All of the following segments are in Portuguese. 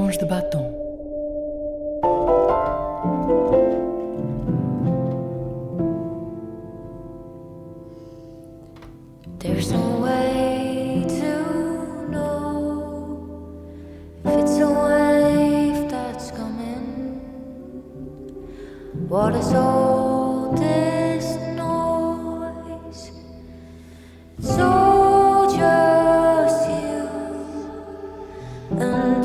Sons de batom. There's no way to know if it's a wave that's coming. What is all this noise? So just you and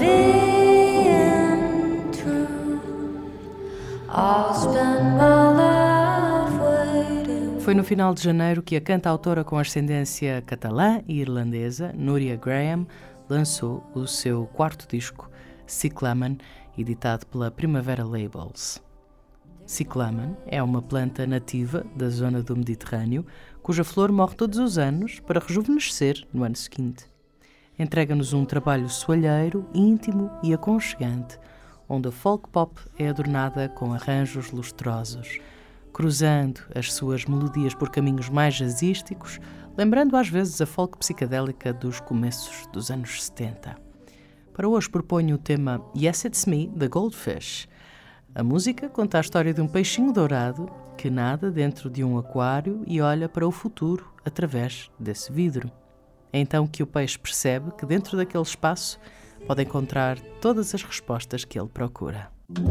being true. I'll spend my life waiting. Foi no final de janeiro que a cantautora com ascendência catalã e irlandesa, Núria Graham, lançou o seu quarto disco, Cyclamen, editado pela Primavera Labels. Cyclamen é uma planta nativa da zona do Mediterrâneo, cuja flor morre todos os anos para rejuvenescer no ano seguinte. Entrega-nos um trabalho soalheiro, íntimo e aconchegante, onde a folk pop é adornada com arranjos lustrosos, cruzando as suas melodias por caminhos mais jazzísticos, lembrando às vezes a folk psicadélica dos começos dos anos 70. Para hoje proponho o tema Yes It's Me, da Goldfish. A música conta a história de um peixinho dourado que nada dentro de um aquário e olha para o futuro através desse vidro. É então que o peixe percebe que dentro daquele espaço pode encontrar todas as respostas que ele procura.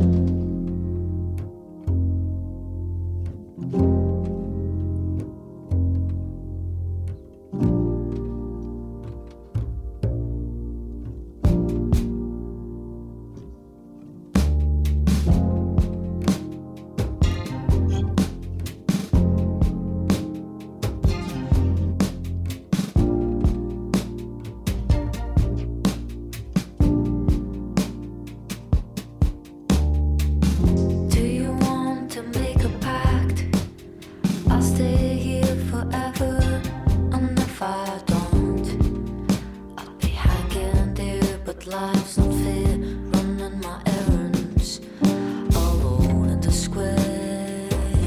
Life's not fair, running my errands alone in the square.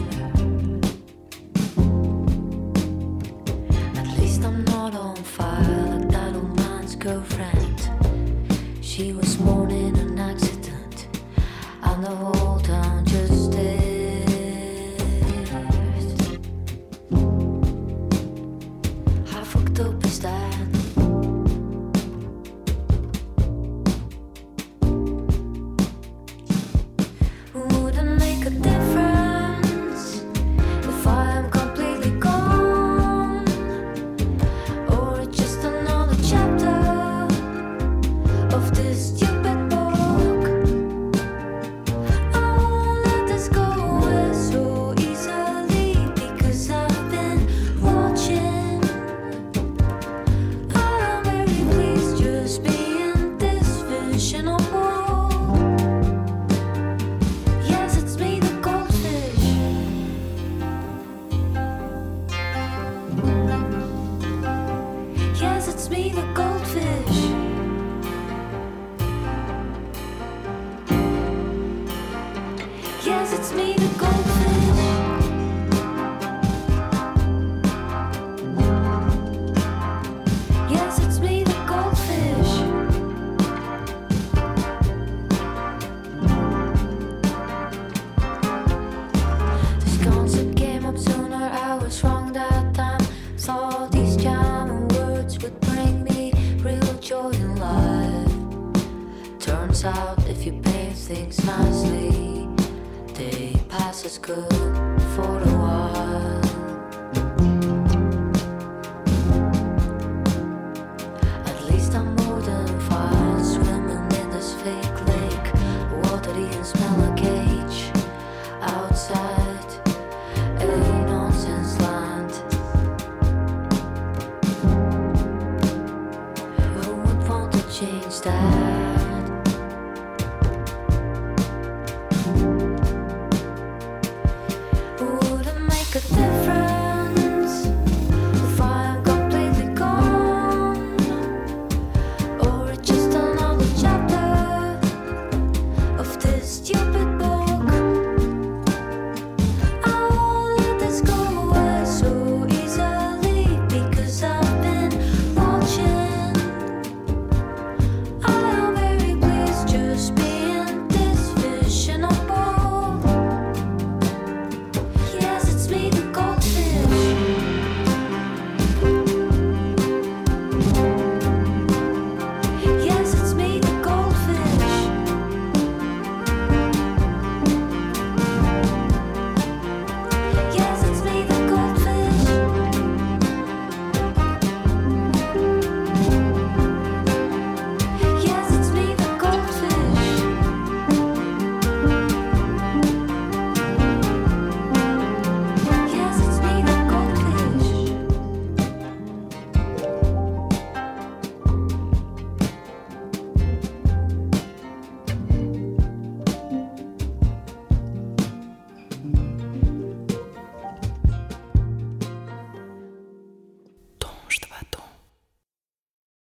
At least I'm not on fire like that old man's girlfriend. She was born in an accident and the whole town just stared. How fucked up is that? Yes, it's me, the goldfish. Yes, it's me, the goldfish. This concept came up sooner, I was wrong that time. Thought these charming words would bring me real joy in life. Turns out if you paint things nicely, they pass as good for a while. At least I'm more than fine, swimming in this fake lake. Water even smell like cage outside a nonsense land. Who would want to change that? I am de batom.